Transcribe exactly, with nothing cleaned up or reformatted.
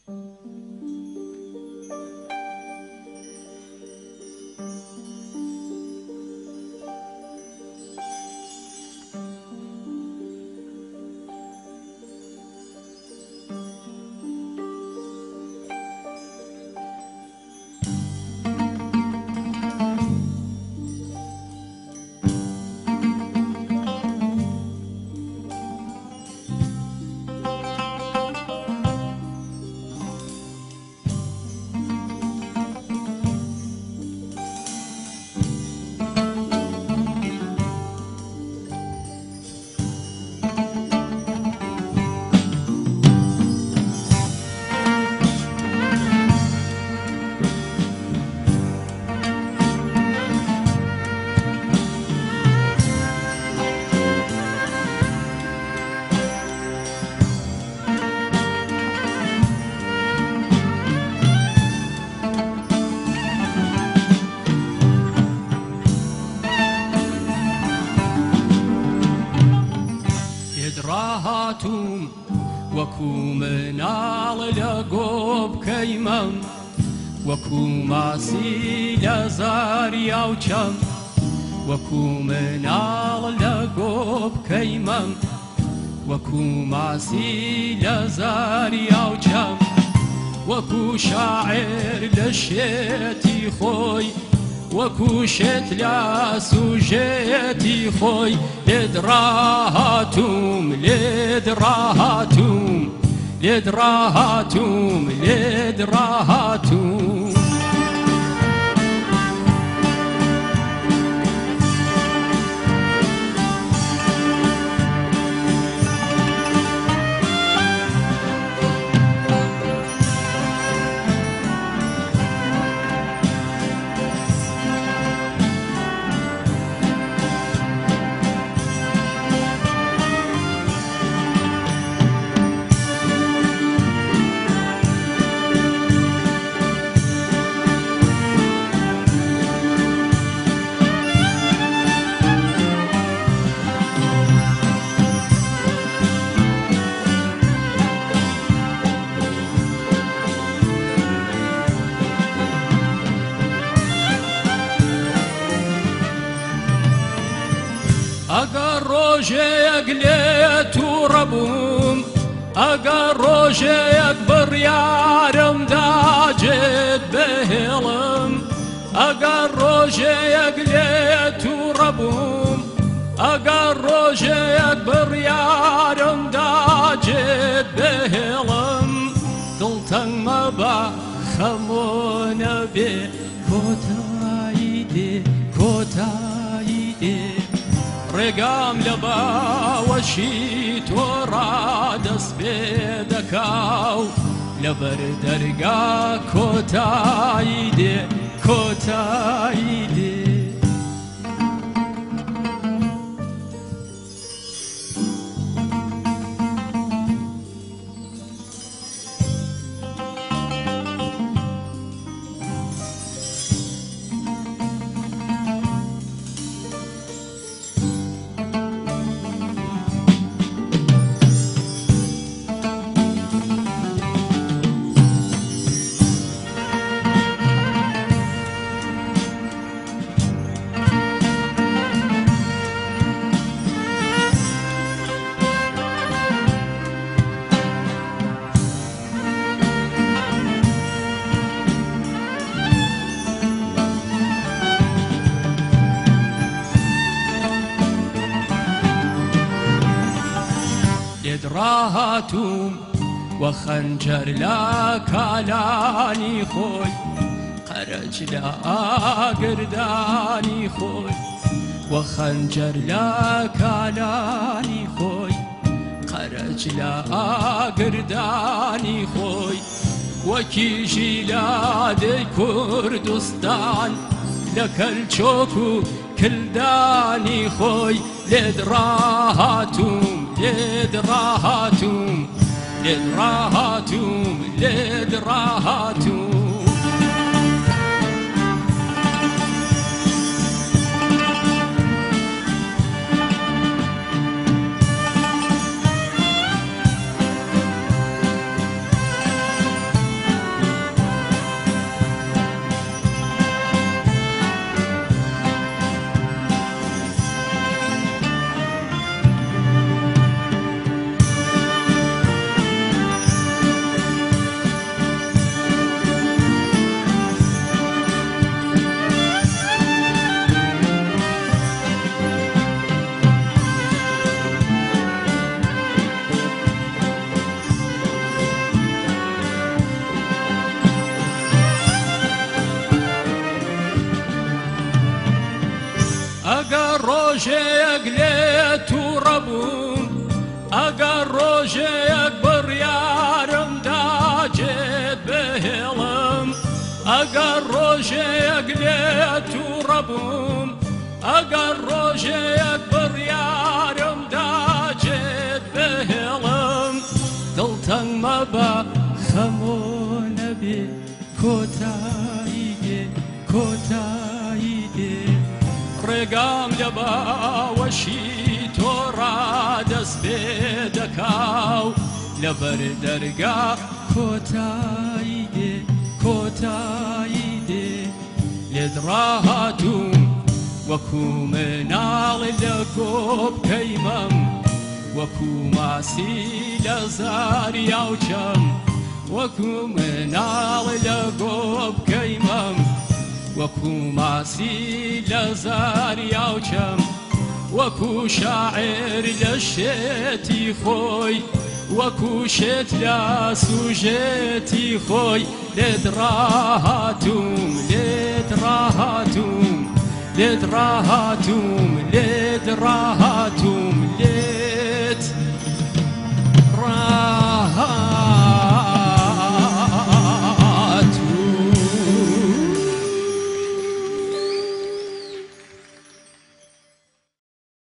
راهاتوم وەکو مناڵ لە گۆبکەیمەم وەکو ماسی لە زاریاوچەم وەکو مناڵ لە گۆبکەیمەم وەکو ماسی لە زاریاوچەم وەکو شاعر لە شێتی خۆی وەکو شێت لە سوژێتی خۆی لێت ڕاهاتووم لێت ڕاهاتووم لێت ڕاهاتووم لێت ڕاهاتووم ئەگەر ڕۆژێک لێت و ڕەبووم ئەگەر ڕۆژێک بڕیارم داجێت بهێڵم ئەگەر ڕۆژێک لێت و ڕەبووم ئەگەر ڕۆژێک بڕیارم داجێت بهێڵم دڵتەنگ مەبە خەمۆ نەبێ کۆتایی دێ کۆتایی دێ ڕێگام لە باوەشی تۆ ڕادەست پێ دەکاو لەبەر دەرگا کۆتایی دێ کۆتایی دێ ڕاهاتووم وە خەنجەر لە کالانی خۆی قەرەج لە ئاگردانی خۆی وە خەنجەر لە کالانی خۆی قەرەج لە ئاگردانی خۆی وەکیژی لادەی کوردستان لە کەلچۆک و کلدانی خۆی لێت ڕاهاتووم لێت ڕاهاتووم لێت ڕاهاتووم لێت ڕاهاتووم ڕۆژێک بڕیارم داجێت بهێڵم دڵتەنگ مەبە خەمۆ نەبێ کۆتایی دێ کۆتایی دێ ڕێگام لە باوەشی تۆ ڕادەست پێ دەکاو لەبەر دەرگا کۆتایی دێ کۆتایی دێ لێت ڕاهاتووم وەکو مناڵ لە گۆبکەیمەم وەکو ماسی لە زاریاوچەم وەکو مناڵ لە گۆبکەیمەم وەکو ماسی لە زاریاوچەم وەکو شاعر لە شێتی خۆی وەکو شێت لە سوژێتی خۆی لێت ڕاهاتووم لێت ڕاهاتووم لێت ڕاهاتووم لێت ڕاهاتووم لێت